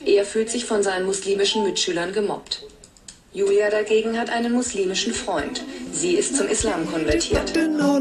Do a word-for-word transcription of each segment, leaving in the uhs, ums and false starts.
Er fühlt sich von seinen muslimischen Mitschülern gemobbt. Julia dagegen hat einen muslimischen Freund. Sie ist zum Islam konvertiert.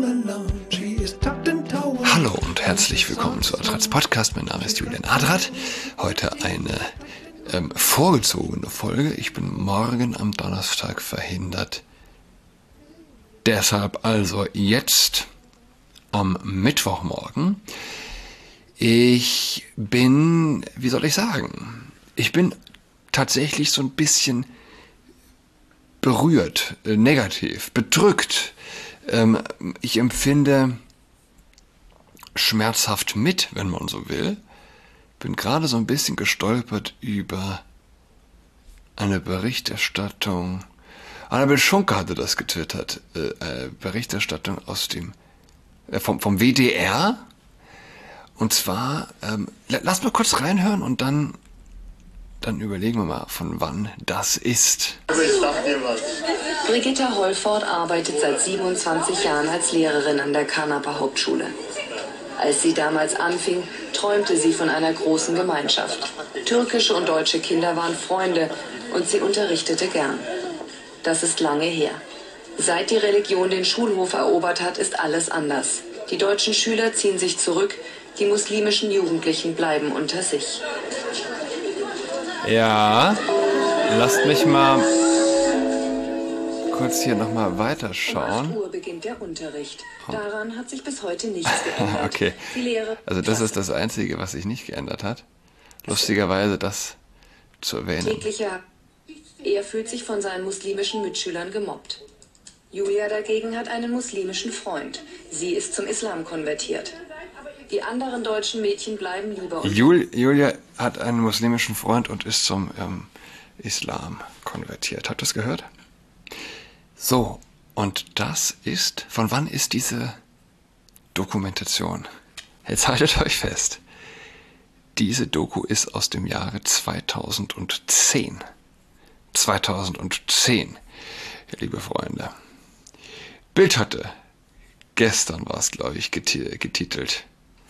Hallo und herzlich willkommen zu Adrats Podcast. Mein Name ist Julian Adrat. Heute eine ähm, vorgezogene Folge. Ich bin morgen am Donnerstag verhindert. Deshalb also jetzt am Mittwochmorgen. Ich bin, wie soll ich sagen, ich bin tatsächlich so ein bisschen berührt, äh, negativ, bedrückt. Ähm, ich empfinde schmerzhaft mit, wenn man so will. Bin gerade so ein bisschen gestolpert über eine Berichterstattung. Annabel Schunke hatte das getwittert. Äh, äh, Berichterstattung aus dem äh, vom, vom W D R. Und zwar, ähm, lass mal kurz reinhören und dann, dann überlegen wir mal, von wann das ist. Brigitta Holford arbeitet seit siebenundzwanzig Jahren als Lehrerin an der Karnapa Hauptschule. Als sie damals anfing, träumte sie von einer großen Gemeinschaft. Türkische und deutsche Kinder waren Freunde und sie unterrichtete gern. Das ist lange her. Seit die Religion den Schulhof erobert hat, ist alles anders. Die deutschen Schüler ziehen sich zurück, die muslimischen Jugendlichen bleiben unter sich. Ja, lasst mich mal kurz hier nochmal weiterschauen. Um acht Uhr beginnt der Unterricht. Daran hat sich bis heute nichts geändert. Okay, also das ist das Einzige, was sich nicht geändert hat. Lustigerweise das zu erwähnen. Täglicher. Er fühlt sich von seinen muslimischen Mitschülern gemobbt. Julia dagegen hat einen muslimischen Freund. Sie ist zum Islam konvertiert. Die anderen deutschen Mädchen bleiben lieber unter. Jul, Julia hat einen muslimischen Freund und ist zum ähm, Islam konvertiert. Habt ihr das gehört? So, und das ist, von wann ist diese Dokumentation? Jetzt haltet euch fest. Diese Doku ist aus dem Jahre zweitausendzehn. zweitausendzehn, liebe Freunde. Bild hatte, gestern war es, glaube ich, getitelt.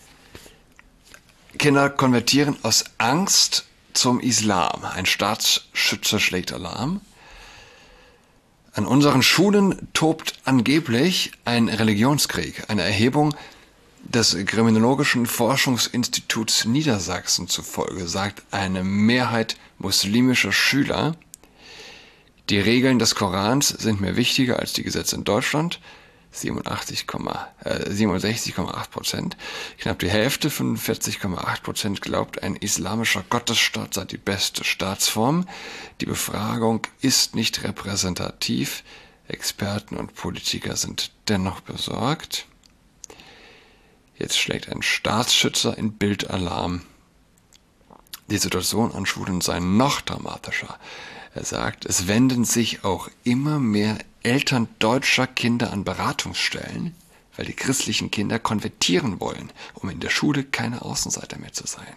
Kinder konvertieren aus Angst zum Islam. Ein Staatsschützer schlägt Alarm. An unseren Schulen tobt angeblich ein Religionskrieg. Eine Erhebung des Kriminologischen Forschungsinstituts Niedersachsen zufolge sagt eine Mehrheit muslimischer Schüler, die Regeln des Korans sind mir wichtiger als die Gesetze in Deutschland. siebenundachtzig, äh, siebenundsechzig Komma acht Prozent. Knapp die Hälfte, fünfundvierzig Komma acht Prozent, glaubt, ein islamischer Gottesstaat sei die beste Staatsform. Die Befragung ist nicht repräsentativ. Experten und Politiker sind dennoch besorgt. Jetzt schlägt ein Staatsschützer in Bild Alarm. Die Situation an Schulen sei noch dramatischer. Er sagt, es wenden sich auch immer mehr Eltern deutscher Kinder an Beratungsstellen, weil die christlichen Kinder konvertieren wollen, um in der Schule keine Außenseiter mehr zu sein.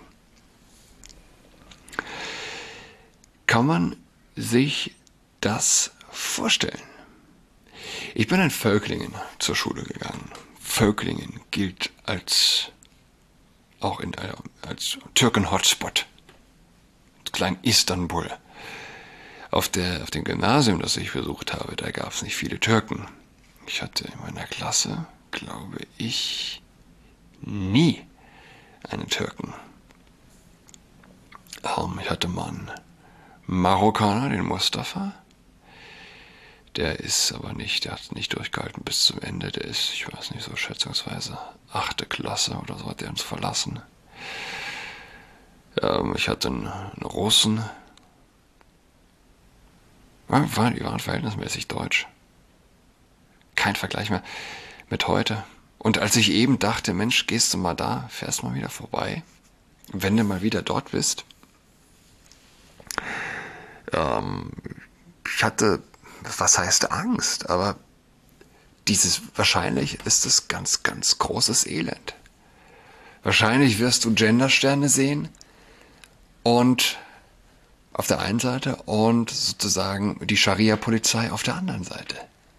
Kann man sich das vorstellen? Ich bin in Völklingen zur Schule gegangen. Völklingen gilt als auch in, als Türken-Hotspot, Klein Istanbul. Auf, der, auf dem Gymnasium, das ich besucht habe, da gab es nicht viele Türken. Ich hatte in meiner Klasse, glaube ich, nie einen Türken. Ähm, ich hatte mal einen Marokkaner, den Mustafa. Der ist aber nicht, der hat nicht durchgehalten bis zum Ende. Der ist, ich weiß nicht, so schätzungsweise achte Klasse oder so hat er uns verlassen. Ähm, ich hatte einen, einen Russen. Die waren verhältnismäßig deutsch. Kein Vergleich mehr mit heute. Und als ich eben dachte, Mensch, gehst du mal da, fährst mal wieder vorbei, wenn du mal wieder dort bist. Ähm, ich hatte, was heißt Angst, aber dieses, wahrscheinlich ist es ganz, ganz großes Elend. Wahrscheinlich wirst du Gendersterne sehen und auf der einen Seite und sozusagen die Scharia-Polizei auf der anderen Seite.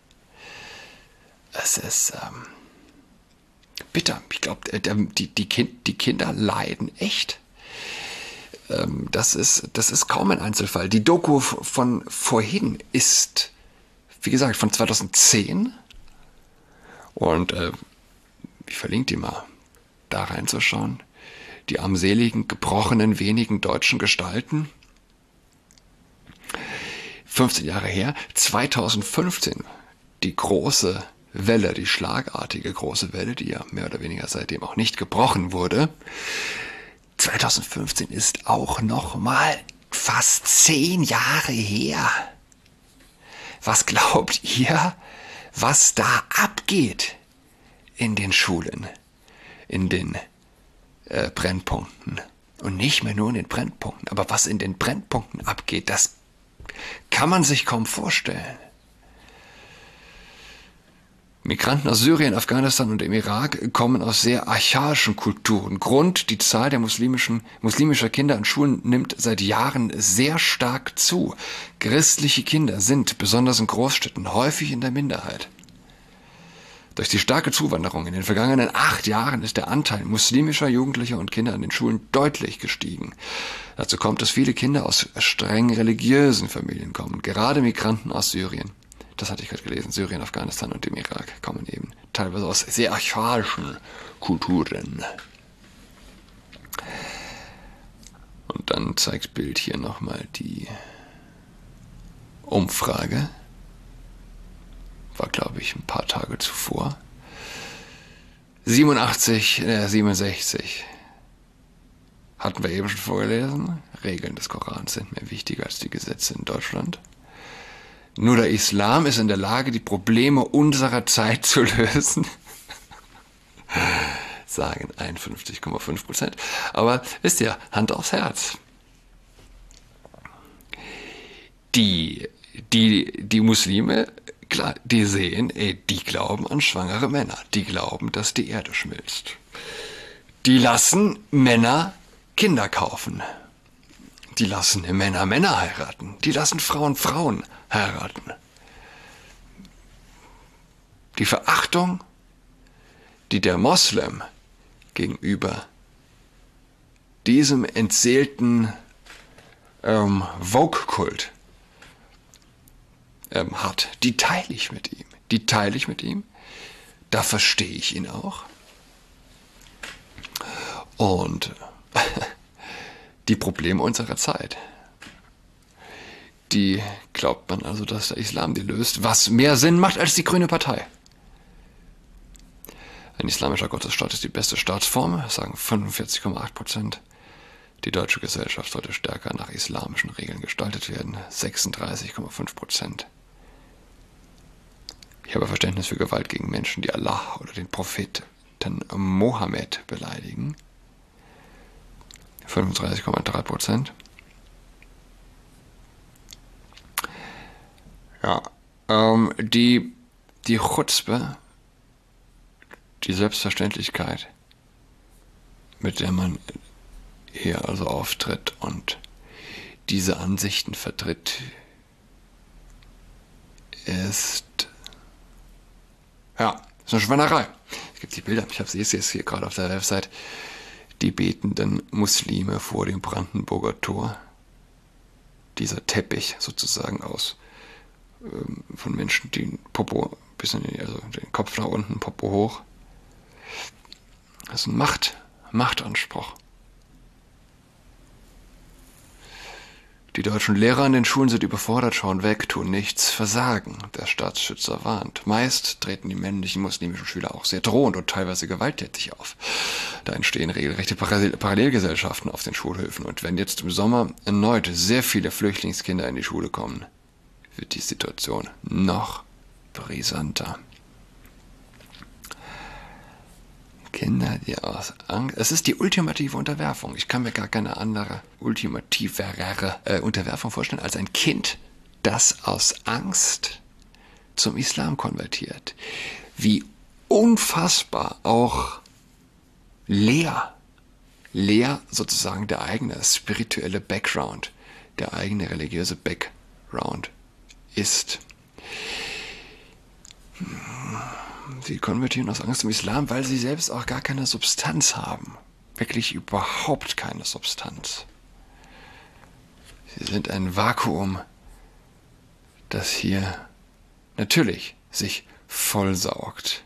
Es ist ähm, bitter. Ich glaube, die, die, kind, die Kinder leiden echt. ähm, das ist, das ist kaum ein Einzelfall. Die Doku von vorhin ist, wie gesagt, von zweitausendzehn. Und äh, ich verlinke die mal, da reinzuschauen. Die armseligen, gebrochenen, wenigen deutschen Gestalten. fünfzehn Jahre her, zweitausendfünfzehn, die große Welle, die schlagartige große Welle, die ja mehr oder weniger seitdem auch nicht gebrochen wurde. zweitausendfünfzehn ist auch noch mal fast zehn Jahre her. Was glaubt ihr, was da abgeht in den Schulen, in den äh, Brennpunkten? Und nicht mehr nur in den Brennpunkten, aber was in den Brennpunkten abgeht, das kann man sich kaum vorstellen. Migranten aus Syrien, Afghanistan und dem Irak kommen aus sehr archaischen Kulturen. Grund, die Zahl der muslimischen, muslimischer Kinder an Schulen nimmt seit Jahren sehr stark zu. Christliche Kinder sind, besonders in Großstädten, häufig in der Minderheit. Durch die starke Zuwanderung in den vergangenen acht Jahren ist der Anteil muslimischer Jugendlicher und Kinder an den Schulen deutlich gestiegen. Dazu kommt, dass viele Kinder aus streng religiösen Familien kommen, gerade Migranten aus Syrien. Das hatte ich gerade gelesen, Syrien, Afghanistan und dem Irak kommen eben teilweise aus sehr archaischen Kulturen. Und dann zeigt Bild hier nochmal die Umfrage. War, glaube ich, ein paar Tage zuvor. siebenundachtzig, äh, siebenundsechzig. Hatten wir eben schon vorgelesen. Regeln des Korans sind mehr wichtiger als die Gesetze in Deutschland. Nur der Islam ist in der Lage, die Probleme unserer Zeit zu lösen. Sagen einundfünfzig Komma fünf Prozent. Aber wisst ihr, Hand aufs Herz. Die, die, die Muslime, klar, die sehen, ey, die glauben an schwangere Männer. Die glauben, dass die Erde schmilzt. Die lassen Männer Kinder kaufen. Die lassen Männer Männer heiraten. Die lassen Frauen Frauen heiraten. Die Verachtung, die der Moslem gegenüber diesem entseelten ähm, Vogue-Kult ähm, hat, die teile ich mit ihm. Die teile ich mit ihm. Da verstehe ich ihn auch. Und die Probleme unserer Zeit, die glaubt man also, dass der Islam die löst, was mehr Sinn macht als die Grüne Partei. Ein islamischer Gottesstaat ist die beste Staatsform, sagen fünfundvierzig Komma acht Prozent. Die deutsche Gesellschaft sollte stärker nach islamischen Regeln gestaltet werden, sechsunddreißig Komma fünf Prozent. Ich habe Verständnis für Gewalt gegen Menschen, die Allah oder den Propheten Mohammed beleidigen, fünfunddreißig Komma drei Prozent. Ja, ähm, die, die Chutzpe, die Selbstverständlichkeit, mit der man hier also auftritt und diese Ansichten vertritt, ist, ja, ist eine Schweinerei. Es gibt die Bilder, ich habe sie jetzt hier gerade auf der Website, die betenden Muslime vor dem Brandenburger Tor. Dieser Teppich sozusagen aus ähm, von Menschen, die den Popo, bisschen, also den Kopf nach unten, Popo hoch. Das ist ein Macht, Machtanspruch. Die deutschen Lehrer an den Schulen sind überfordert, schauen weg, tun nichts, versagen. Der Staatsschützer warnt. Meist treten die männlichen muslimischen Schüler auch sehr drohend und teilweise gewalttätig auf. Da entstehen regelrechte Parallelgesellschaften auf den Schulhöfen. Und wenn jetzt im Sommer erneut sehr viele Flüchtlingskinder in die Schule kommen, wird die Situation noch brisanter. Kinder, die aus Angst. Es ist die ultimative Unterwerfung. Ich kann mir gar keine andere ultimativere äh, Unterwerfung vorstellen als ein Kind, das aus Angst zum Islam konvertiert. Wie unfassbar auch leer, leer sozusagen der eigene spirituelle Background, der eigene religiöse Background ist. Sie konvertieren aus Angst zum Islam, weil sie selbst auch gar keine Substanz haben. Wirklich überhaupt keine Substanz. Sie sind ein Vakuum, das hier natürlich sich vollsaugt.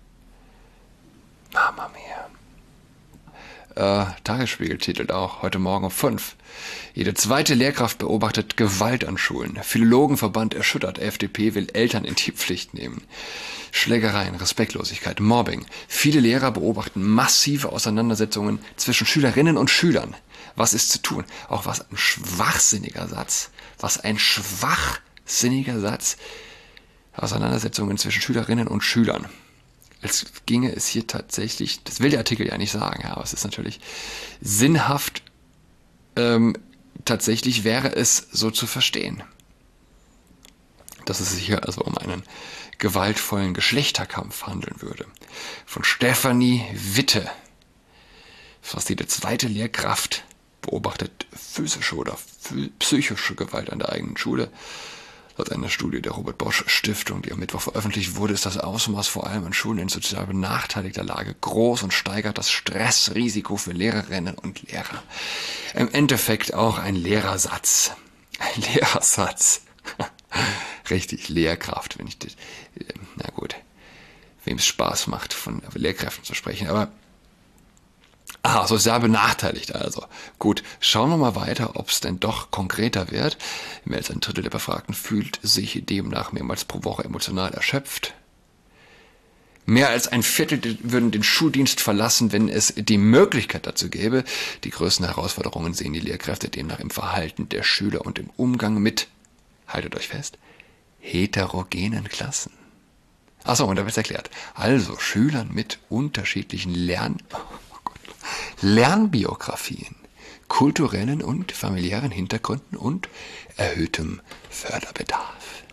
Mama mia. Äh, Tagesspiegel titelt auch, heute Morgen um fünf. Jede zweite Lehrkraft beobachtet Gewalt an Schulen. Philologenverband erschüttert, F D P will Eltern in die Pflicht nehmen. Schlägereien, Respektlosigkeit, Mobbing. Viele Lehrer beobachten massive Auseinandersetzungen zwischen Schülerinnen und Schülern. Was ist zu tun? Auch was ein schwachsinniger Satz. Was ein schwachsinniger Satz. Auseinandersetzungen zwischen Schülerinnen und Schülern. Als ginge es hier tatsächlich, das will der Artikel ja nicht sagen, ja, aber es ist natürlich sinnhaft, ähm, tatsächlich wäre es so zu verstehen, dass es sich hier also um einen gewaltvollen Geschlechterkampf handeln würde. Von Stefanie Witte. Fast jede zweite Lehrkraft beobachtet physische oder psychische Gewalt an der eigenen Schule. Laut einer Studie der Robert-Bosch-Stiftung, die am Mittwoch veröffentlicht wurde, ist das Ausmaß vor allem an Schulen in sozial benachteiligter Lage groß und steigert das Stressrisiko für Lehrerinnen und Lehrer. Im Endeffekt auch ein Lehrersatz. Ein Lehrersatz. Richtig, Lehrkraft, wenn ich das, na gut, wem es Spaß macht, von Lehrkräften zu sprechen, aber ah, sozial benachteiligt also. Gut, schauen wir mal weiter, ob es denn doch konkreter wird. Mehr als ein Drittel der Befragten fühlt sich demnach mehrmals pro Woche emotional erschöpft. Mehr als ein Viertel würden den Schuldienst verlassen, wenn es die Möglichkeit dazu gäbe. Die größten Herausforderungen sehen die Lehrkräfte demnach im Verhalten der Schüler und im Umgang mit, haltet euch fest, heterogenen Klassen. Achso, und da wird es erklärt. Also Schülern mit unterschiedlichen Lern... Lernbiografien, kulturellen und familiären Hintergründen und erhöhtem Förderbedarf.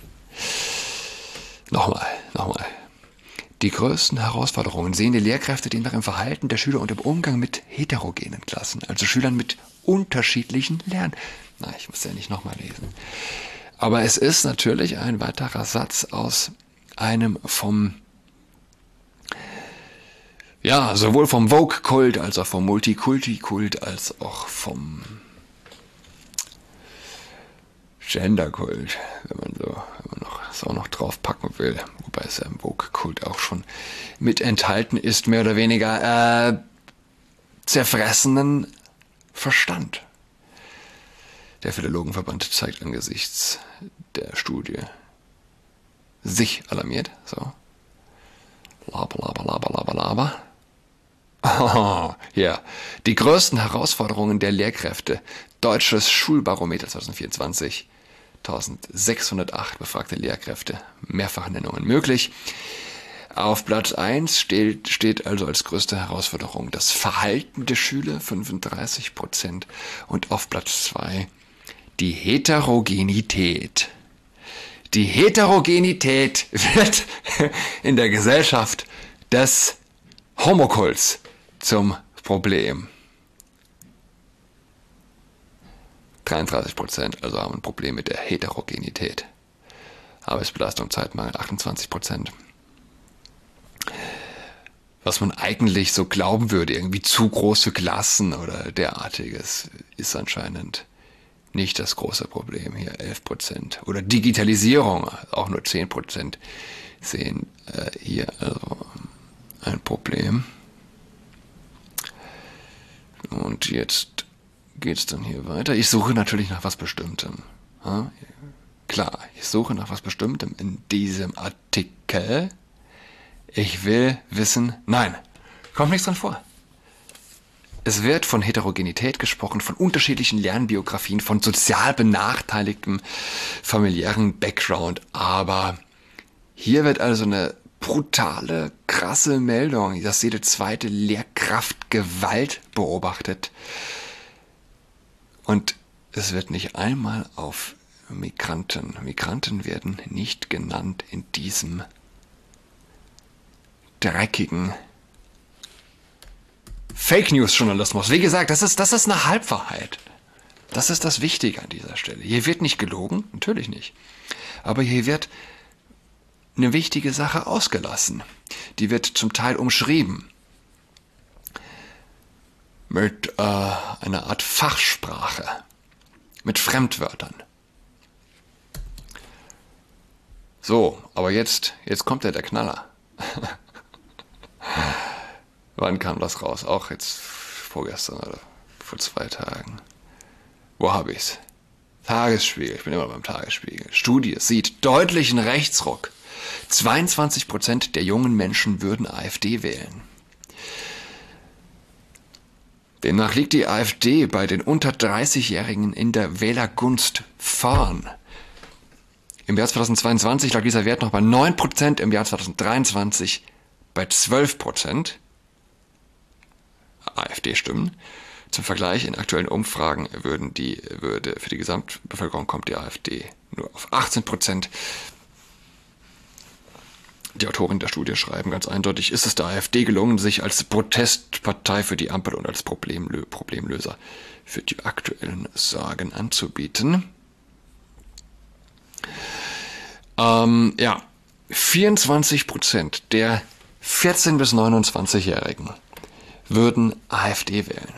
Nochmal, nochmal. Die größten Herausforderungen sehen die Lehrkräfte demnach im Verhalten der Schüler und im Umgang mit heterogenen Klassen, also Schülern mit unterschiedlichen Lern... Na, ich muss ja nicht nochmal lesen. Aber es ist natürlich ein weiterer Satz aus einem vom... Ja, sowohl vom Vogue-Kult als auch vom Multikulti-Kult als auch vom Gender-Kult, wenn man so wenn man noch, es auch noch draufpacken will. Wobei es ja im Vogue-Kult auch schon mit enthalten ist, mehr oder weniger äh, zerfressenen Verstand. Der Philologenverband zeigt angesichts der Studie sich alarmiert. So. Laber, laber, laber, laber, laber. Oh, ja, die größten Herausforderungen der Lehrkräfte. Deutsches Schulbarometer zwanzig vierundzwanzig. eintausendsechshundertacht befragte Lehrkräfte. Mehrfachnennungen möglich. Auf Platz eins steht, steht also als größte Herausforderung das Verhalten der Schüler, fünfunddreißig Prozent. Und auf Platz zwei die Heterogenität. Die Heterogenität wird in der Gesellschaft des Homokults zum Problem. dreiunddreißig Prozent also haben ein Problem mit der Heterogenität. Arbeitsbelastung, Zeitmangel, achtundzwanzig Prozent. Was man eigentlich so glauben würde, irgendwie zu große Klassen oder derartiges, ist anscheinend nicht das große Problem hier, elf Prozent. Oder Digitalisierung, auch nur zehn Prozent sehen äh, hier also ein Problem. Und jetzt geht es dann hier weiter. Ich suche natürlich nach was Bestimmtem. Ja, klar, ich suche nach was Bestimmtem in diesem Artikel. Ich will wissen, nein, kommt nichts dran vor. Es wird von Heterogenität gesprochen, von unterschiedlichen Lernbiografien, von sozial benachteiligtem familiären Background. Aber hier wird also eine brutale, krasse Meldung, dass jede zweite Lehrkraft Gewalt beobachtet. Und es wird nicht einmal auf Migranten. Migranten werden nicht genannt in diesem dreckigen Fake News Journalismus. Wie gesagt, das ist, das ist eine Halbwahrheit. Das ist das Wichtige an dieser Stelle. Hier wird nicht gelogen, natürlich nicht. Aber hier wird eine wichtige Sache ausgelassen. Die wird zum Teil umschrieben. Mit äh, einer Art Fachsprache. mit Fremdwörtern. So, aber jetzt, jetzt kommt ja der Knaller. Wann kam das raus? Auch jetzt vorgestern oder vor zwei Tagen. Wo habe ich's? Tagesspiegel, ich bin immer beim Tagesspiegel. Studie sieht deutlichen Rechtsruck. zweiundzwanzig Prozent der jungen Menschen würden AfD wählen. Demnach liegt die AfD bei den unter dreißigjährigen in der Wählergunst vorn. Im Jahr zweitausendzweiundzwanzig lag dieser Wert noch bei neun Prozent, im Jahr zweitausenddreiundzwanzig bei zwölf Prozent AfD-Stimmen. Zum Vergleich, in aktuellen Umfragen würden die, würde für die Gesamtbevölkerung kommt die AfD nur auf achtzehn Prozent. Die Autoren der Studie schreiben ganz eindeutig, ist es der AfD gelungen, sich als Protestpartei für die Ampel und als Problemlö- Problemlöser für die aktuellen Sorgen anzubieten. Ähm, ja, vierundzwanzig Prozent der vierzehn- bis neunundzwanzigjährigen würden AfD wählen.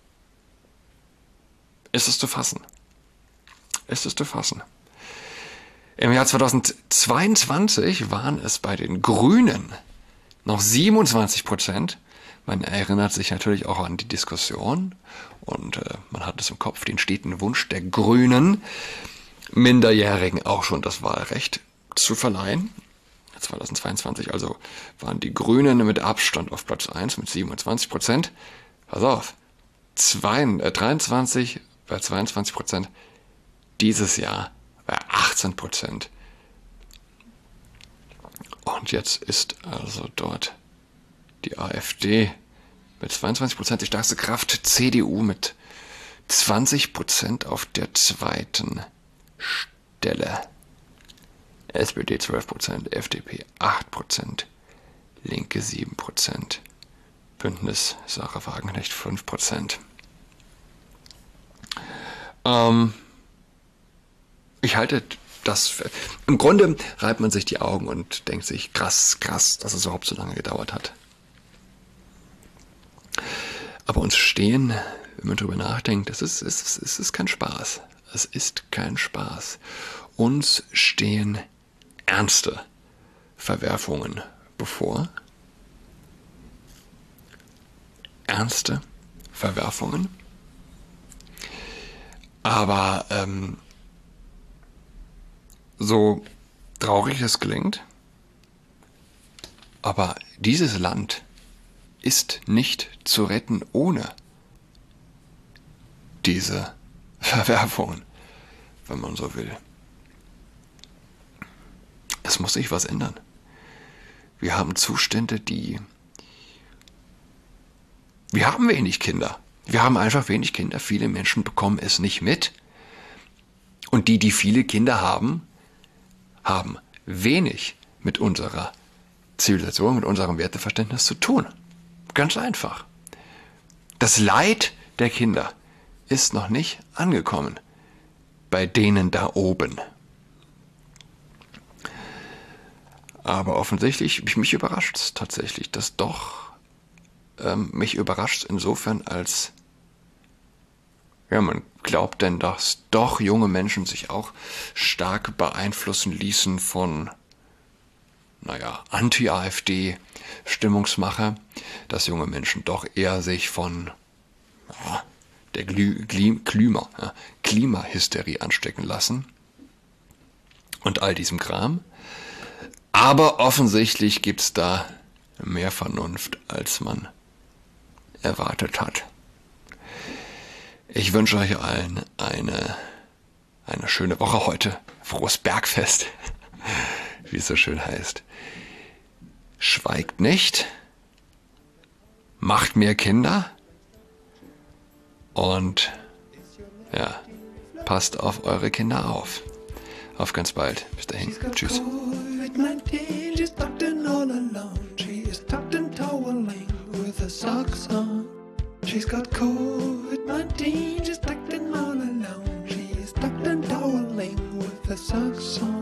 Ist es zu fassen? Ist es zu fassen? Im Jahr zweitausendzweiundzwanzig waren es bei den Grünen noch siebenundzwanzig Prozent. Man erinnert sich natürlich auch an die Diskussion und äh, man hat es im Kopf, den steten Wunsch der Grünen, Minderjährigen auch schon das Wahlrecht zu verleihen. zweitausendzweiundzwanzig also waren die Grünen mit Abstand auf Platz eins mit siebenundzwanzig Prozent. Pass auf, zwei, äh, dreiundzwanzig bei zweiundzwanzig Prozent, dieses Jahr bei achtzehn Prozent. Und jetzt ist also dort die AfD mit zweiundzwanzig Prozent die stärkste Kraft, C D U mit zwanzig Prozent auf der zweiten Stelle. S P D zwölf Prozent, F D P acht Prozent, Linke sieben Prozent, Bündnis Sarah Wagenknecht fünf Prozent. Ähm, ich halte das für, im Grunde reibt man sich die Augen und denkt sich, krass, krass, dass es überhaupt so lange gedauert hat. Aber uns stehen, wenn man darüber nachdenkt, es ist, es ist, es ist kein Spaß. Es ist kein Spaß. Uns stehen ernste Verwerfungen bevor. Ernste Verwerfungen. Aber ähm, so traurig es klingt, aber dieses Land ist nicht zu retten ohne diese Verwerfungen, wenn man so will. Es muss sich was ändern. Wir haben Zustände, die... Wir haben wenig Kinder. Wir haben einfach wenig Kinder. Viele Menschen bekommen es nicht mit. Und die, die viele Kinder haben, haben wenig mit unserer Zivilisation, mit unserem Werteverständnis zu tun. Ganz einfach. Das Leid der Kinder ist noch nicht angekommen bei denen da oben. Aber offensichtlich, mich überrascht es tatsächlich, dass doch, ähm, mich überrascht es insofern, als, ja, man glaubt denn, dass doch junge Menschen sich auch stark beeinflussen ließen von, naja, Anti-AfD-Stimmungsmache, dass junge Menschen doch eher sich von ja, der Glü- Gli- Klima, ja, Klimahysterie anstecken lassen und all diesem Kram. Aber offensichtlich gibt es da mehr Vernunft, als man erwartet hat. Ich wünsche euch allen eine, eine schöne Woche heute. Frohes Bergfest, wie es so schön heißt. Schweigt nicht, macht mehr Kinder und ja, passt auf eure Kinder auf. Auf ganz bald. Bis dahin. Tschüss. She's tucked in all alone. She is tucked and toweling with her socks on. She's got COVID nineteen. She's tucked in all alone. She is tucked and toweling with her socks on.